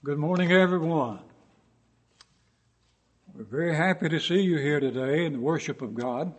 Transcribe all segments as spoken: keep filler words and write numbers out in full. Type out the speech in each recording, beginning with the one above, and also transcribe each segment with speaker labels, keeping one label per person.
Speaker 1: Good morning, everyone. We're very happy to see you here today in the worship of God.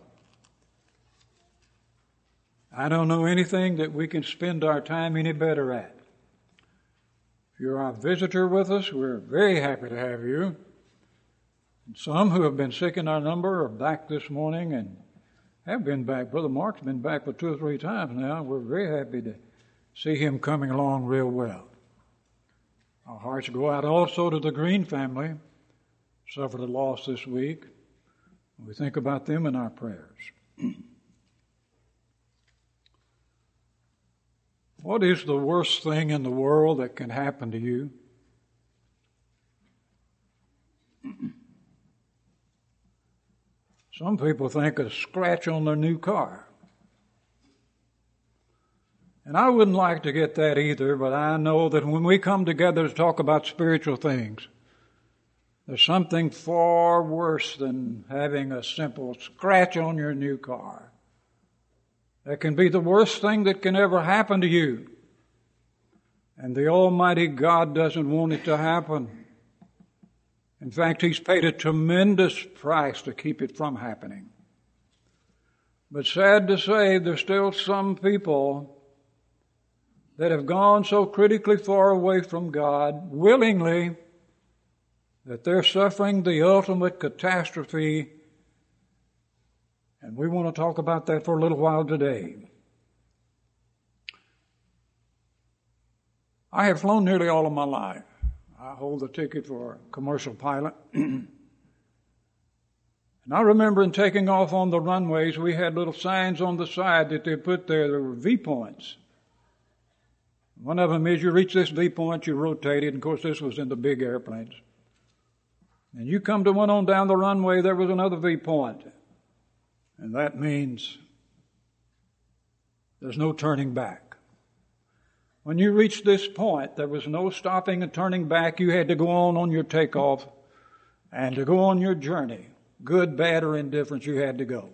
Speaker 1: I don't know anything that we can spend our time any better at. If you're our visitor with us, we're very happy to have you. And some who have been sick in our number are back this morning and have been back. Brother Mark's been back for two or three times now. We're very happy to see him coming along real well. Our hearts go out also to the Green family, suffered a loss this week. We think about them in our prayers. What is the worst thing in the world that can happen to you? Some people think a scratch on their new car. And I wouldn't like to get that either, but I know that when we come together to talk about spiritual things, there's something far worse than having a simple scratch on your new car. That can be the worst thing that can ever happen to you. And the Almighty God doesn't want it to happen. In fact, He's paid a tremendous price to keep it from happening. But sad to say, there's still some people that have gone so critically far away from God, willingly, that they're suffering the ultimate catastrophe. And we want to talk about that for a little while today. I have flown nearly all of my life. I hold the ticket for a commercial pilot. And I remember in taking off on the runways, we had little signs on the side that they put there. There were V-points. One of them is you reach this V-point, you rotate it. And of course, this was in the big airplanes. And you come to one on down the runway, there was another V-point. And that means there's no turning back. When you reached this point, there was no stopping and turning back. You had to go on on your takeoff and to go on your journey. Good, bad, or indifferent, you had to go.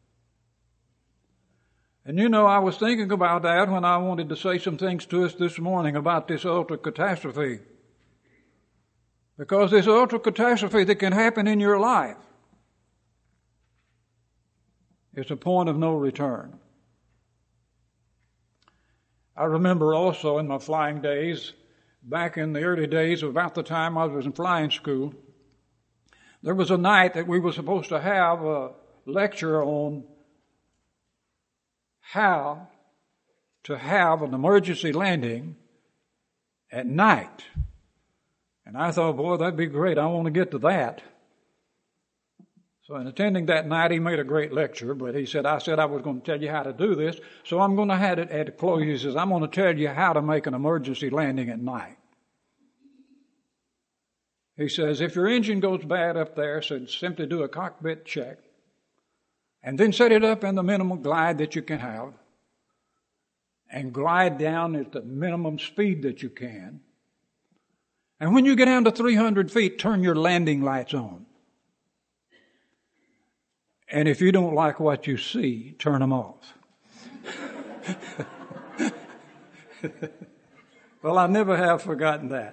Speaker 1: And you know, I was thinking about that when I wanted to say some things to us this morning about this ultra catastrophe. Because this ultra catastrophe that can happen in your life is a point of no return. I remember also in my flying days, back in the early days, about the time I was in flying school, there was a night that we were supposed to have a lecture on how to have an emergency landing at night. And I thought, boy, that'd be great. I want to get to that. So in attending that night, he made a great lecture, but he said, I said I was going to tell you how to do this, so I'm going to have it at the close. He says, I'm going to tell you how to make an emergency landing at night. He says, if your engine goes bad up there, said simply do a cockpit check, and then set it up in the minimum glide that you can have, and glide down at the minimum speed that you can. And when you get down to three hundred feet, turn your landing lights on. And if you don't like what you see, turn them off. Well, I never have forgotten that.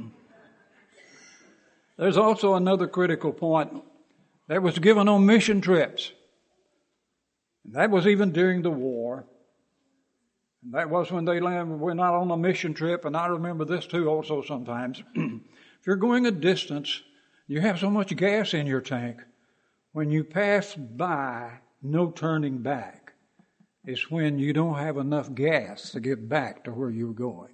Speaker 1: There's also another critical point that was given on mission trips. And that was even during the war. And that was when they landed, went out on a mission trip. And I remember this too also sometimes. If you're going a distance, you have so much gas in your tank. When you pass by, no turning back. It's when you don't have enough gas to get back to where you're going.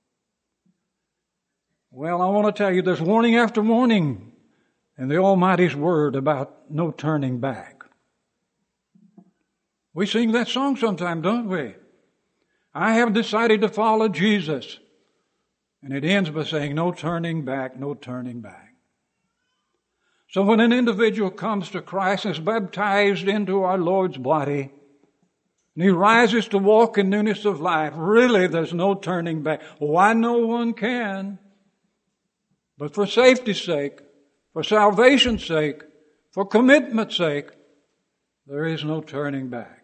Speaker 1: Well, I want to tell you there's warning after warning in the Almighty's Word about no turning back. We sing that song sometime, don't we? I have decided to follow Jesus. And it ends by saying, no turning back, no turning back. So when an individual comes to Christ and is baptized into our Lord's body, and he rises to walk in newness of life, really there's no turning back. Why no one can? But for safety's sake, for salvation's sake, for commitment's sake, there is no turning back.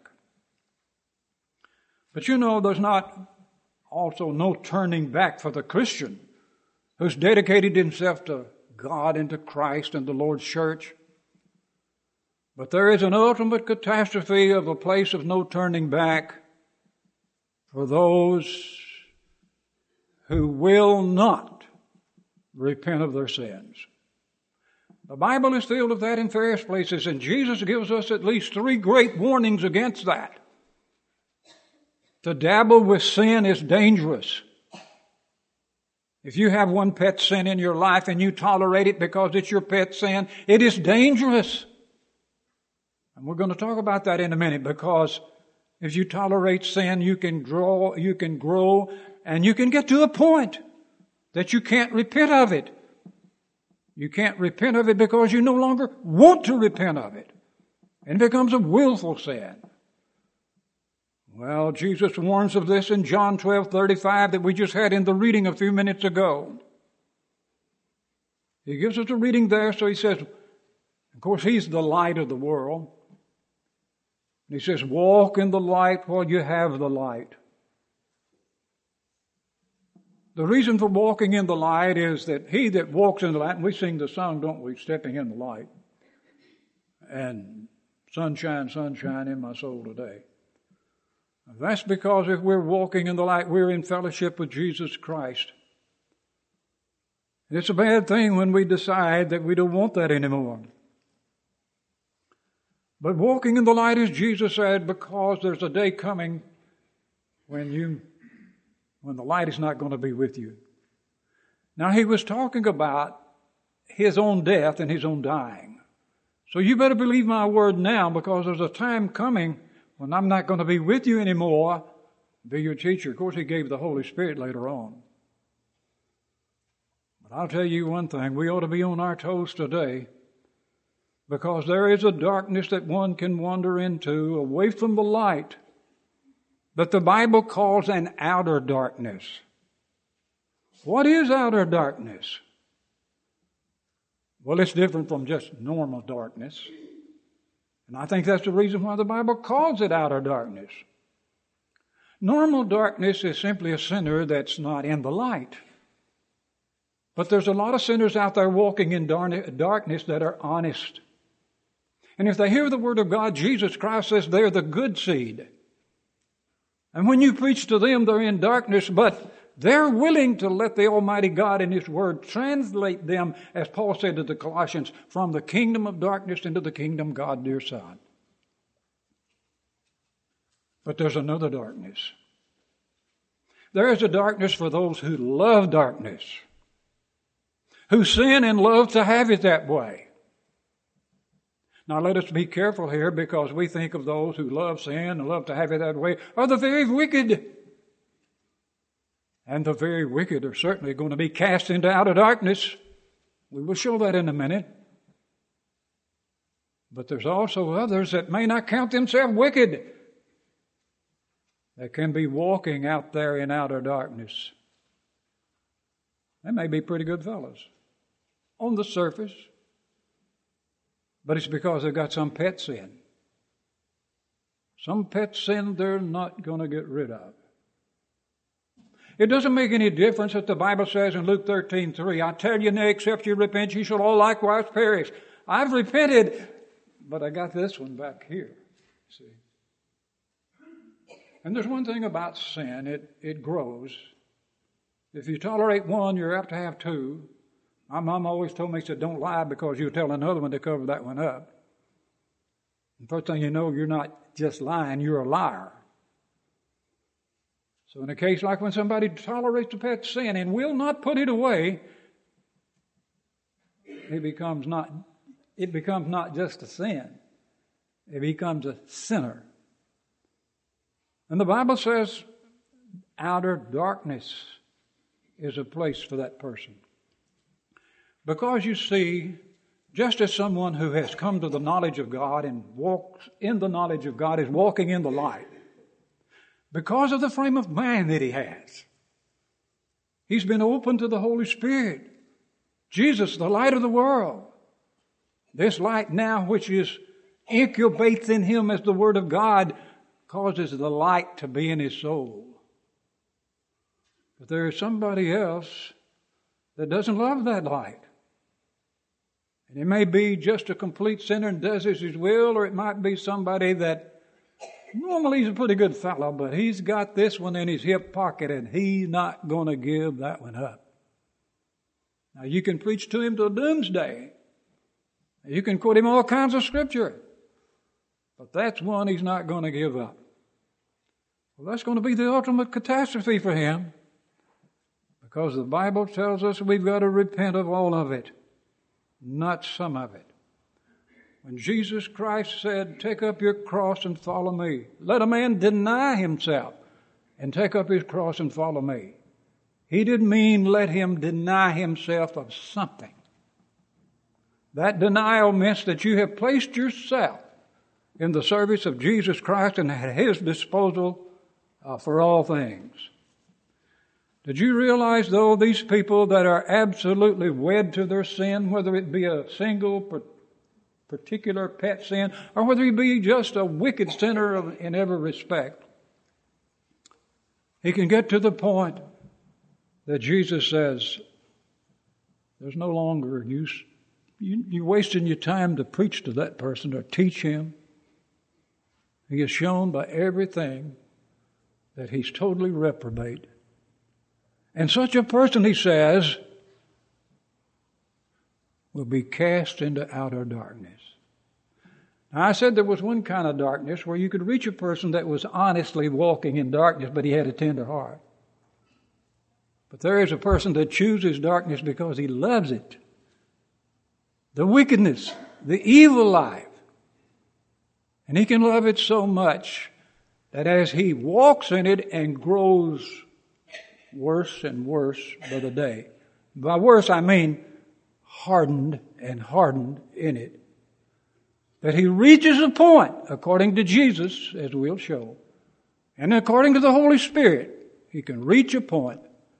Speaker 1: But you know, there's not also no turning back for the Christian who's dedicated himself to God and to Christ and the Lord's church. But there is an ultimate catastrophe of a place of no turning back for those who will not repent of their sins. The Bible is filled with that in various places, and Jesus gives us at least three great warnings against that. To dabble with sin is dangerous. If you have one pet sin in your life and you tolerate it because it's your pet sin, it is dangerous. And we're going to talk about that in a minute, because if you tolerate sin, you can grow, you can grow, and you can get to a point that you can't repent of it. You can't repent of it because you no longer want to repent of it. And it becomes a willful sin. Well, Jesus warns of this in John twelve thirty-five that we just had in the reading a few minutes ago. He gives us a reading there, so he says, of course, he's the light of the world. He says, walk in the light while you have the light. The reason for walking in the light is that he that walks in the light, and we sing the song, don't we, stepping in the light. And sunshine, sunshine in my soul today. That's because if we're walking in the light, we're in fellowship with Jesus Christ. It's a bad thing when we decide that we don't want that anymore. But walking in the light, as Jesus said, because there's a day coming when you, when the light is not going to be with you. Now, he was talking about his own death and his own dying. So you better believe my word now, because there's a time coming when I'm not going to be with you anymore, be your teacher. Of course, he gave the Holy Spirit later on. But I'll tell you one thing, we ought to be on our toes today, because there is a darkness that one can wander into away from the light that the Bible calls an outer darkness. What is outer darkness? Well, it's different from just normal darkness. And I think that's the reason why the Bible calls it outer darkness. Normal darkness is simply a sinner that's not in the light. But there's a lot of sinners out there walking in darkness that are honest. And if they hear the word of God, Jesus Christ says they're the good seed. And when you preach to them, they're in darkness, but they're willing to let the Almighty God in His Word translate them, as Paul said to the Colossians, from the kingdom of darkness into the kingdom of God, dear Son. But there's another darkness. There is a darkness for those who love darkness, who sin and love to have it that way. Now let us be careful here, because we think of those who love sin and love to have it that way are the very wicked. And the very wicked are certainly going to be cast into outer darkness. We will show that in a minute. But there's also others that may not count themselves wicked, that can be walking out there in outer darkness. They may be pretty good fellows on the surface, but it's because they've got some pet sin. Some pet sin they're not going to get rid of. It doesn't make any difference that the Bible says in Luke thirteen three, I tell you, nay, except you repent, you shall all likewise perish. I've repented, but I got this one back here. See? And there's one thing about sin, it, it grows. If you tolerate one, you're apt to have two. My mom always told me, she said, don't lie because you'll tell another one to cover that one up. And first thing you know, you're not just lying, you're a liar. So in a case like when somebody tolerates a pet sin and will not put it away, it becomes not, it becomes not just a sin. It becomes a sinner. And the Bible says outer darkness is a place for that person. Because you see, just as someone who has come to the knowledge of God and walks in the knowledge of God is walking in the light, because of the frame of mind that he has, he's been open to the Holy Spirit. Jesus, the light of the world. This light now which is incubates in him as the Word of God causes the light to be in his soul. But there is somebody else that doesn't love that light. And it may be just a complete sinner and does as his will, or it might be somebody that normally he's a pretty good fellow, but he's got this one in his hip pocket and he's not going to give that one up. Now you can preach to him till doomsday. You can quote him all kinds of scripture. But that's one he's not going to give up. Well, that's going to be the ultimate catastrophe for him, because the Bible tells us we've got to repent of all of it, not some of it. When Jesus Christ said, take up your cross and follow me, let a man deny himself and take up his cross and follow me. He didn't mean let him deny himself of something. That denial means that you have placed yourself in the service of Jesus Christ and at his disposal uh, for all things. Did you realize, though, these people that are absolutely wed to their sin, whether it be a single particular pet sin or whether it be just a wicked sinner in every respect, he can get to the point that Jesus says, there's no longer use. You, you're wasting your time to preach to that person or teach him. He is shown by everything that he's totally reprobate. And such a person, he says, will be cast into outer darkness. Now, I said there was one kind of darkness where you could reach a person that was honestly walking in darkness, but he had a tender heart. But there is a person that chooses darkness because he loves it. The wickedness, the evil life. And he can love it so much that as he walks in it and grows worse and worse by the day. By worse, I mean hardened and hardened in it. That he reaches a point, according to Jesus, as we'll show, and according to the Holy Spirit, he can reach a point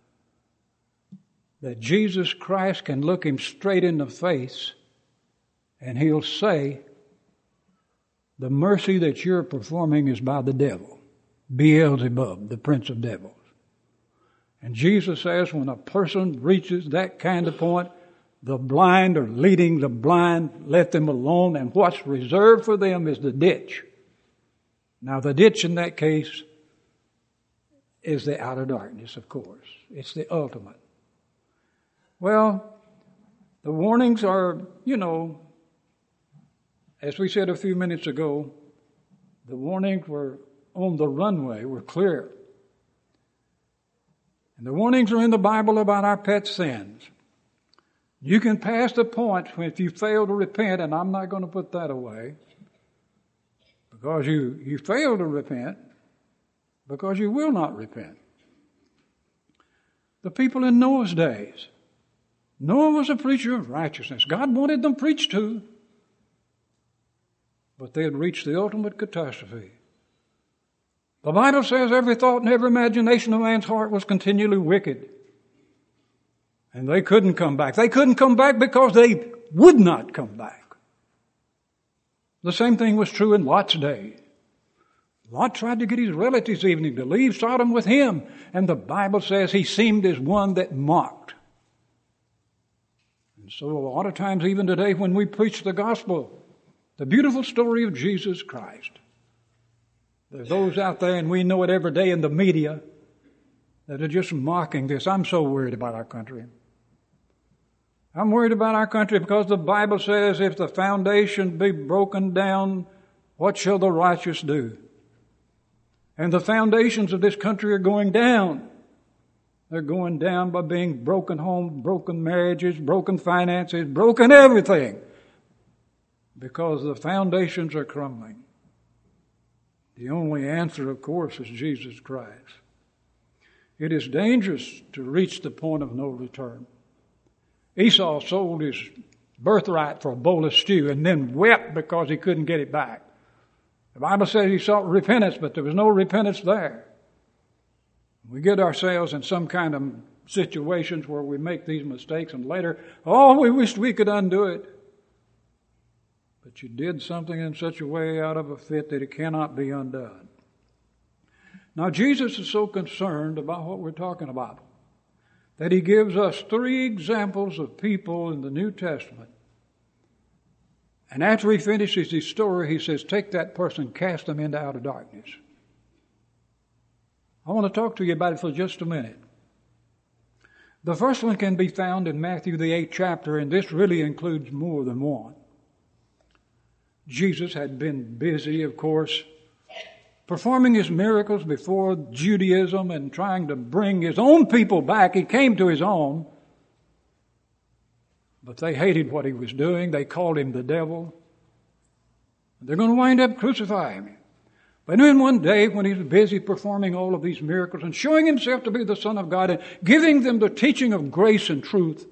Speaker 1: that Jesus Christ can look him straight in the face and he'll say, the mercy that you're performing is by the devil, Beelzebub, the prince of devils. And Jesus says when a person reaches that kind of point, the blind are leading the blind, let them alone, and what's reserved for them is the ditch. Now the ditch in that case is the outer darkness, of course. It's the ultimate. Well, the warnings are, you know, as we said a few minutes ago, the warnings were on the runway, were clear. And the warnings are in the Bible about our pet sins. You can pass the point if you fail to repent, and I'm not going to put that away, because you, you fail to repent, because you will not repent. The people in Noah's days, Noah was a preacher of righteousness. God wanted them preached to, but they had reached the ultimate catastrophe. The Bible says every thought and every imagination of man's heart was continually wicked. And they couldn't come back. They couldn't come back because they would not come back. The same thing was true in Lot's day. Lot tried to get his relatives even to leave Sodom with him. And the Bible says he seemed as one that mocked. And so a lot of times, even today, when we preach the gospel, the beautiful story of Jesus Christ, there's those out there, and we know it every day in the media, that are just mocking this. I'm so worried about our country. I'm worried about our country because the Bible says if the foundation be broken down, what shall the righteous do? And the foundations of this country are going down. They're going down by being broken homes, broken marriages, broken finances, broken everything. Because the foundations are crumbling. The only answer, of course, is Jesus Christ. It is dangerous to reach the point of no return. Esau sold his birthright for a bowl of stew and then wept because he couldn't get it back. The Bible says he sought repentance, but there was no repentance there. We get ourselves in some kind of situations where we make these mistakes and later, oh, we wished we could undo it. But you did something in such a way out of a fit that it cannot be undone. Now, Jesus is so concerned about what we're talking about that he gives us three examples of people in the New Testament. And after he finishes his story, he says, take that person, cast them into outer darkness. I want to talk to you about it for just a minute. The first one can be found in Matthew, the eighth chapter, and this really includes more than one. Jesus had been busy, of course, performing his miracles before Judaism and trying to bring his own people back. He came to his own, but they hated what he was doing. They called him the devil. They're going to wind up crucifying him. But then one day, when he was busy performing all of these miracles and showing himself to be the Son of God and giving them the teaching of grace and truth,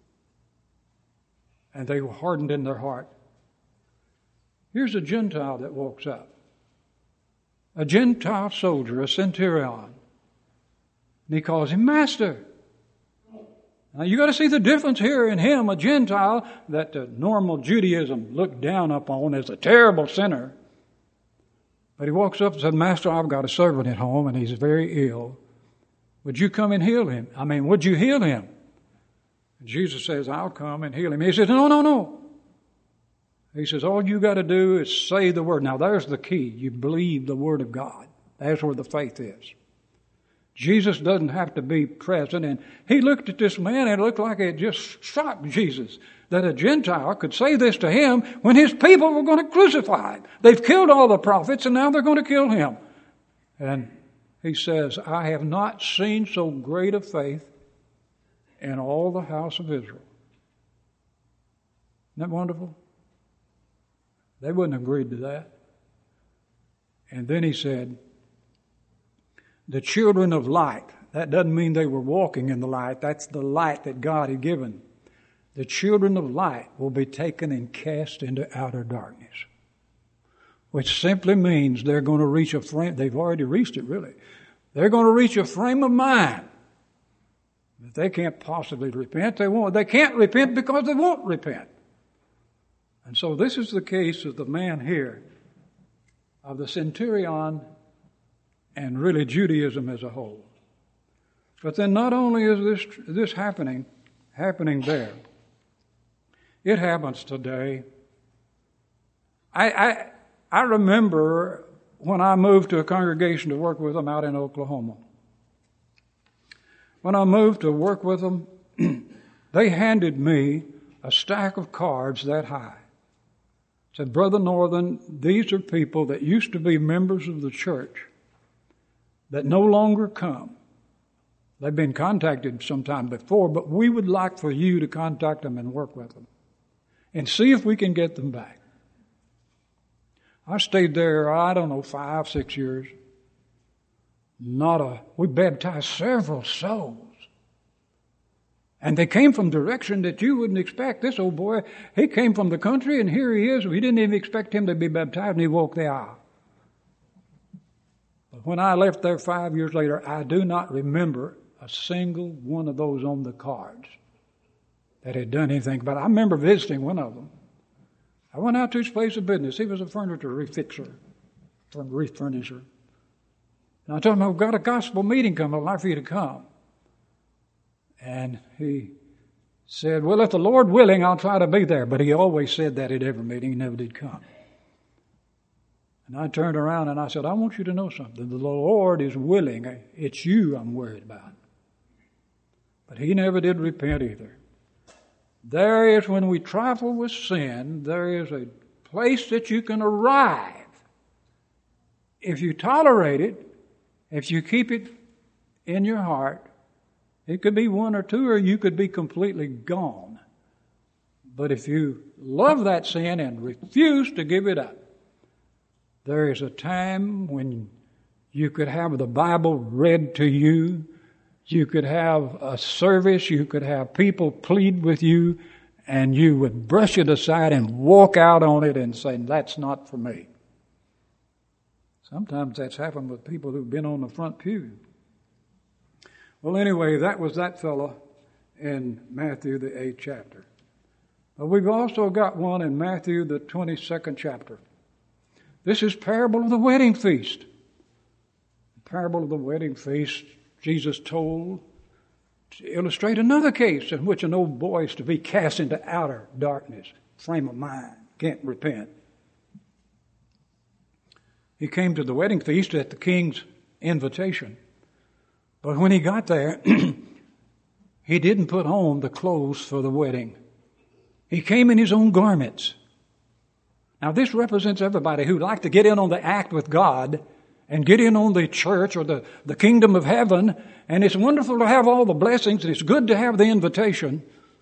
Speaker 1: and they were hardened in their heart, here's a Gentile that walks up. A Gentile soldier, a centurion. And he calls him Master. Now you got to see the difference here in him, a Gentile that uh, normal Judaism looked down upon as a terrible sinner. But he walks up and said, Master, I've got a servant at home and he's very ill. Would you come and heal him? I mean, would you heal him? And Jesus says, I'll come and heal him. He says, no, no, no. He says, all you got to do is say the word. Now there's the key. You believe the word of God. That's where the faith is. Jesus doesn't have to be present. And he looked at this man and it looked like it just shocked Jesus that a Gentile could say this to him when his people were going to crucify him. They've killed all the prophets and now they're going to kill him. And he says, I have not seen so great a faith in all the house of Israel. Isn't that wonderful? They wouldn't have agreed to that. And then he said, the children of light. That doesn't mean they were walking in the light. That's the light that God had given. The children of light will be taken and cast into outer darkness. Which simply means they're going to reach a frame. They've already reached it, really. They're going to reach a frame of mind that they can't possibly repent. They won't. They can't repent because they won't repent. And so this is the case of the man here, of the centurion, and really Judaism as a whole. But then not only is this this happening, happening there, it happens today. I, I I remember when I moved to a congregation to work with them out in Oklahoma. When I moved to work with them, they handed me a stack of cards that high. Said, Brother Northern, these are people that used to be members of the church that no longer come. They've been contacted sometime before, but we would like for you to contact them and work with them and see if we can get them back. I stayed there, I don't know, five, six years. Not a, we baptized several souls. And they came from direction that you wouldn't expect. This old boy, he came from the country and here he is. We didn't even expect him to be baptized and he walked the aisle. But when I left there five years later, I do not remember a single one of those on the cards that had done anything. But I remember visiting one of them. I went out to his place of business. He was a furniture refixer, refurnisher. And I told him, I've got a gospel meeting coming. I'd like for you to come. And he said, well, if the Lord willing, I'll try to be there. But he always said that at every meeting. He never did come. And I turned around and I said, I want you to know something. The Lord is willing. It's you I'm worried about. But he never did repent either. There is, when we trifle with sin, there is a place that you can arrive. If you tolerate it, if you keep it in your heart, it could be one or two, or you could be completely gone. But if you love that sin and refuse to give it up, there is a time when you could have the Bible read to you, you could have a service, you could have people plead with you, and you would brush it aside and walk out on it and say, that's not for me. Sometimes that's happened with people who've been on the front pew. Well, anyway, that was that fellow in Matthew, the eighth chapter. But we've also got one in Matthew, the twenty-second chapter. This is parable of the wedding feast. The parable of the wedding feast Jesus told to illustrate another case in which an old boy is to be cast into outer darkness, frame of mind, can't repent. He came to the wedding feast at the king's invitation. But when he got there, he didn't put on the clothes for the wedding. He came in his own garments. Now this represents everybody who'd like to get in on the act with God and get in on the church or the, the kingdom of heaven. And it's wonderful to have all the blessings and it's good to have the invitation.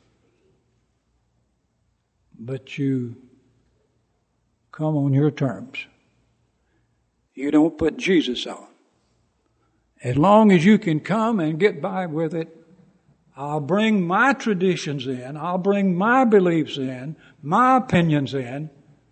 Speaker 1: But you come on your terms. You don't put Jesus on. As long as you can come and get by with it, I'll bring my traditions in. I'll bring my beliefs in, my opinions in.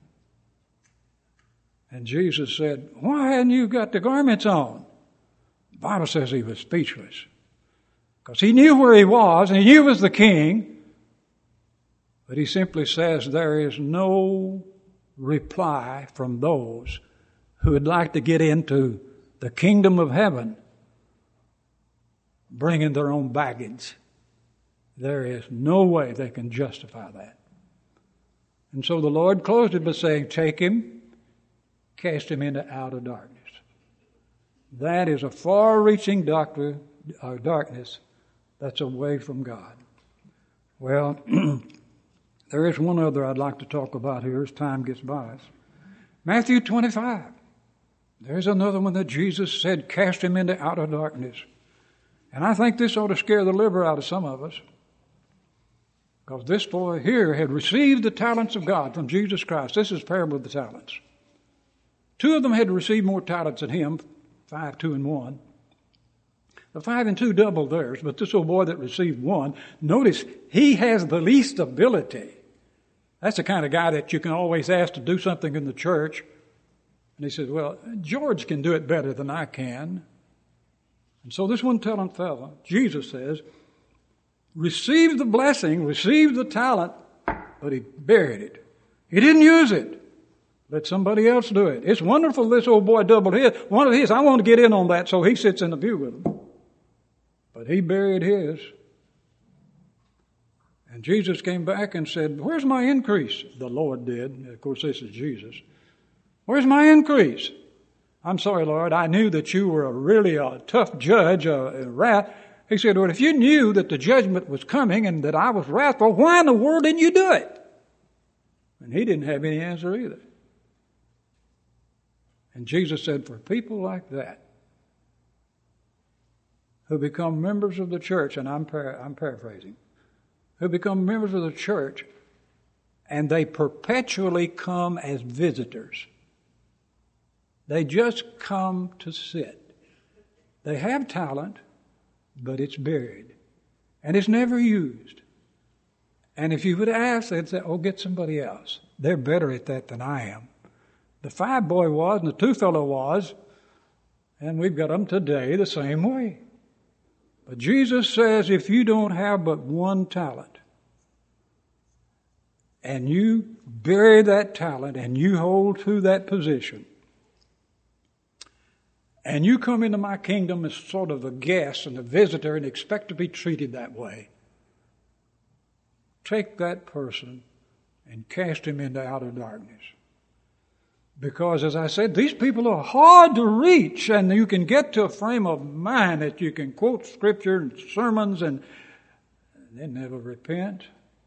Speaker 1: And Jesus said, why hadn't you got the garments on? The Bible says he was speechless. Because he knew where he was and he knew he was the king. But he simply says there is no reply from those who would like to get into the kingdom of heaven bringing their own baggage. There is no way they can justify that. And so the Lord closed it by saying, take him, cast him into outer darkness. That is a far-reaching doctrine, uh, darkness that's away from God. Well, there is one other I'd like to talk about here as time gets by us. Matthew twenty-five. There's another one that Jesus said, cast him into outer darkness. And I think this ought to scare the liver out of some of us. Because this boy here had received the talents of God from Jesus Christ. This is parable of the talents. Two of them had received more talents than him, five, two, and one. The five and two doubled theirs, but this old boy that received one, notice he has the least ability. That's the kind of guy that you can always ask to do something in the church. And he says, well, George can do it better than I can. And so this one talent fellow, Jesus says, received the blessing, received the talent, but he buried it. He didn't use it. Let somebody else do it. It's wonderful this old boy doubled his. One of his, I want to get in on that, so he sits in the pew with him. But he buried his. And Jesus came back and said, where's my increase? The Lord did. Of course, this is Jesus. Where's my increase? I'm sorry, Lord, I knew that you were a really a tough judge, a, a wrath. He said, well, if you knew that the judgment was coming and that I was wrathful, why in the world didn't you do it? And he didn't have any answer either. And Jesus said, for people like that, who become members of the church, and I'm, par- I'm paraphrasing, who become members of the church, and they perpetually come as visitors. They just come to sit. They have talent, but it's buried. And it's never used. And if you would ask, they'd say, oh, get somebody else. They're better at that than I am. The five boy was, and the two fellow was, and we've got them today the same way. But Jesus says if you don't have but one talent, and you bury that talent, and you hold to that position, and you come into my kingdom as sort of a guest and a visitor and expect to be treated that way, take that person and cast him into outer darkness. Because, as I said, these people are hard to reach, and you can get to a frame of mind that you can quote Scripture and sermons and, and they never repent.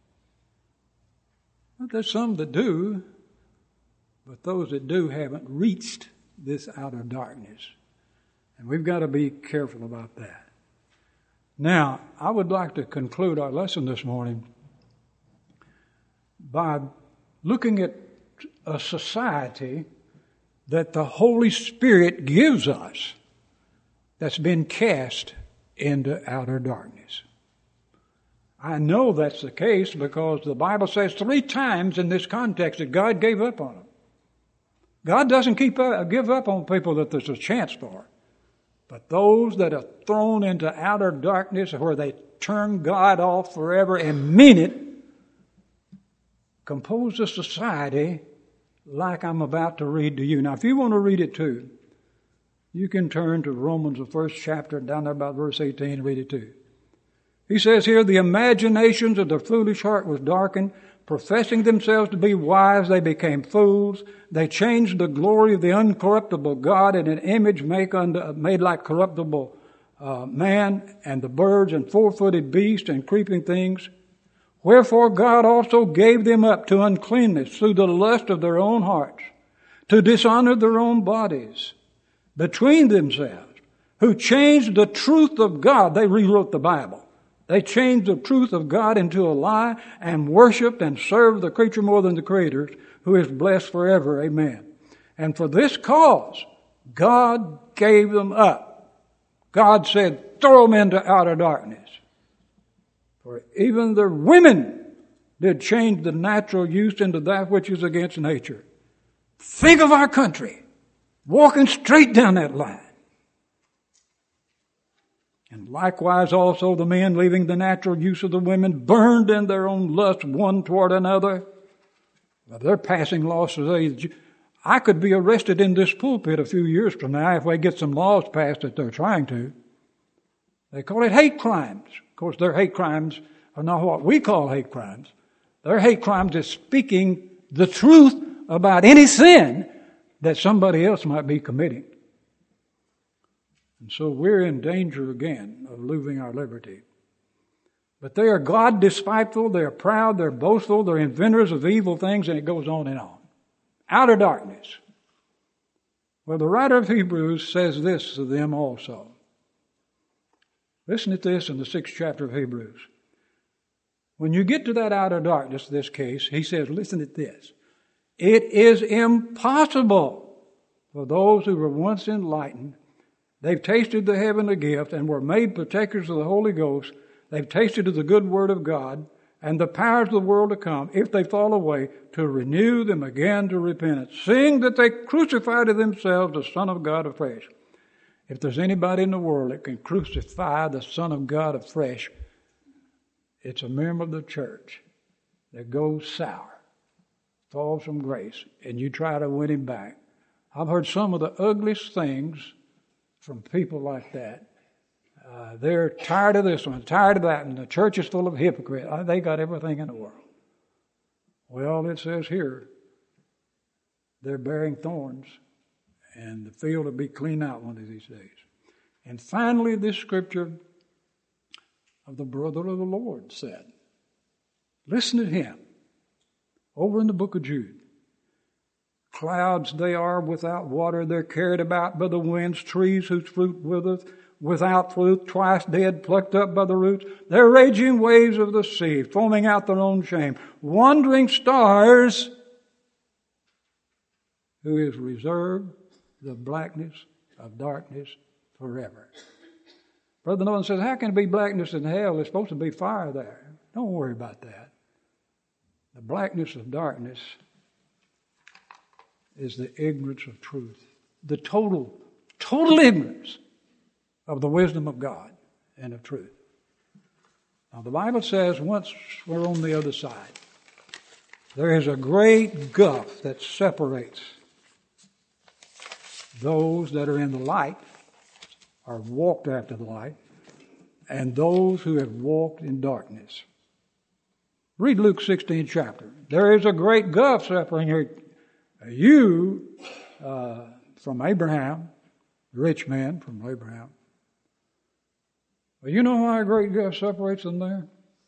Speaker 1: But there's some that do, but those that do haven't reached this outer darkness. And we've got to be careful about that. Now, I would like to conclude our lesson this morning by looking at a society that the Holy Spirit gives us that's been cast into outer darkness. I know that's the case because the Bible says three times in this context that God gave up on them. God doesn't keep up, give up on people that there's a chance for. But those that are thrown into outer darkness where they turn God off forever and mean it compose a society like I'm about to read to you. Now, if you want to read it too, you can turn to Romans, the first chapter, down there about verse eighteen, and read it too. He says here, the imaginations of their foolish heart was darkened. Professing themselves to be wise, they became fools. They changed the glory of the uncorruptible God in an image made, unto, made like corruptible uh, man and the birds and four-footed beasts and creeping things. Wherefore God also gave them up to uncleanness through the lust of their own hearts, to dishonor their own bodies between themselves, who changed the truth of God. They rewrote the Bible. They changed the truth of God into a lie and worshiped and served the creature more than the Creator, who is blessed forever. Amen. And for this cause, God gave them up. God said, throw them into outer darkness. For even the women did change the natural use into that which is against nature. Think of our country walking straight down that line. And likewise also the men, leaving the natural use of the women, burned in their own lust one toward another. Well, they're passing laws today. I could be arrested in this pulpit a few years from now if we get some laws passed that they're trying to. They call it hate crimes. Of course, their hate crimes are not what we call hate crimes. Their hate crimes is speaking the truth about any sin that somebody else might be committing. And so we're in danger again of losing our liberty. But they are God despiteful, they are proud, they're boastful, they're inventors of evil things, and it goes on and on. Outer darkness. Well, the writer of Hebrews says this to them also. Listen to this in the sixth chapter of Hebrews. When you get to that outer darkness, this case, he says, listen to this. It is impossible for those who were once enlightened. They've tasted the heavenly gift and were made partakers of the Holy Ghost. They've tasted of the good word of God and the powers of the world to come, if they fall away, to renew them again to repentance, seeing that they crucify to themselves the Son of God afresh. If there's anybody in the world that can crucify the Son of God afresh, it's a member of the church that goes sour, falls from grace, and you try to win him back. I've heard some of the ugliest things from people like that. Uh, they're tired of this one, tired of that, and the church is full of hypocrites. Uh, they got everything in the world. Well, it says here, they're bearing thorns, and the field will be cleaned out one of these days. And finally, this scripture of the brother of the Lord said, listen to him, over in the book of Jude. Clouds they are without water, they're carried about by the winds, trees whose fruit withereth, without fruit, twice dead, plucked up by the roots. They're raging waves of the sea, foaming out their own shame. Wandering stars, who is reserved the blackness of darkness forever. Brother Nolan says, how can it be blackness in hell? There's supposed to be fire there. Don't worry about that. The blackness of darkness is the ignorance of truth. The total, total ignorance of the wisdom of God and of truth. Now the Bible says once we're on the other side, there is a great gulf that separates those that are in the light or walked after the light and those who have walked in darkness. Read Luke sixteenth chapter. There is a great gulf separating you uh, from Abraham, the rich man from Abraham. Well, you know why a great gulf separates them there?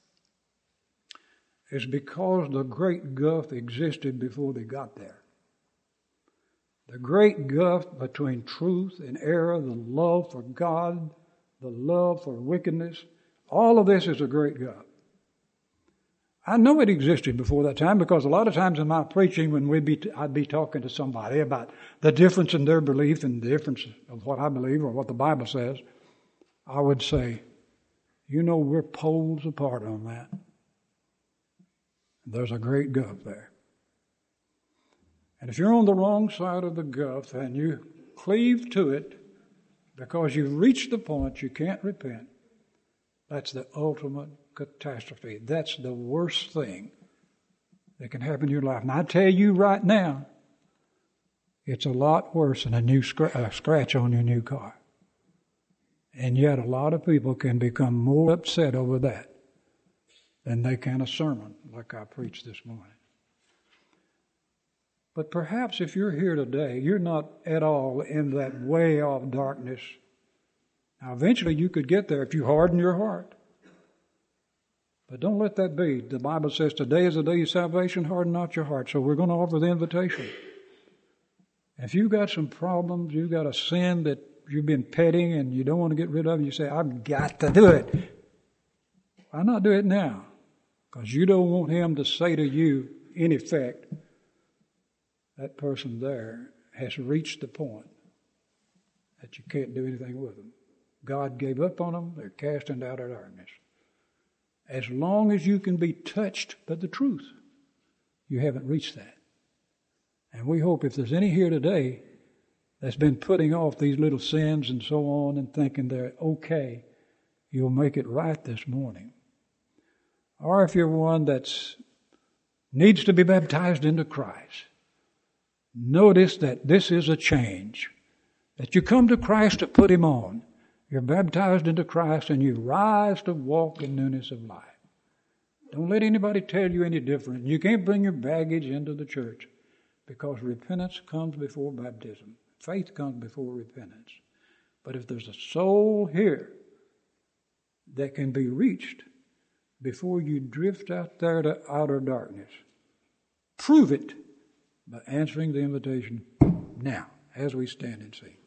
Speaker 1: It's because the great gulf existed before they got there. The great gulf between truth and error, the love for God, the love for wickedness, all of this is a great gulf. I know it existed before that time because a lot of times in my preaching when we'd be, I'd be talking to somebody about the difference in their belief and the difference of what I believe or what the Bible says, I would say, you know, we're poles apart on that. There's a great gulf there. And if you're on the wrong side of the gulf and you cleave to it because you've reached the point you can't repent, that's the ultimate catastrophe. That's the worst thing that can happen in your life. And I tell you right now, it's a lot worse than a new scr- uh, scratch on your new car. And yet a lot of people can become more upset over that than they can a sermon like I preached this morning. But perhaps if you're here today, you're not at all in that way of darkness. Now eventually you could get there if you harden your heart. But don't let that be. The Bible says today is the day of salvation, harden not your heart. So we're going to offer the invitation. If you've got some problems, you've got a sin that you've been petting and you don't want to get rid of, and you say, I've got to do it. Why not do it now? Because you don't want him to say to you, in effect, that person there has reached the point that you can't do anything with them. God gave up on them. They're cast into outer darkness. As long as you can be touched by the truth, you haven't reached that. And we hope if there's any here today that's been putting off these little sins and so on and thinking they're okay, you'll make it right this morning. Or if you're one that needs to be baptized into Christ, notice that this is a change. That you come to Christ to put him on. You're baptized into Christ and you rise to walk in newness of life. Don't let anybody tell you any different. You can't bring your baggage into the church because repentance comes before baptism. Faith comes before repentance. But if there's a soul here that can be reached before you drift out there to outer darkness, prove it by answering the invitation now as we stand and sing.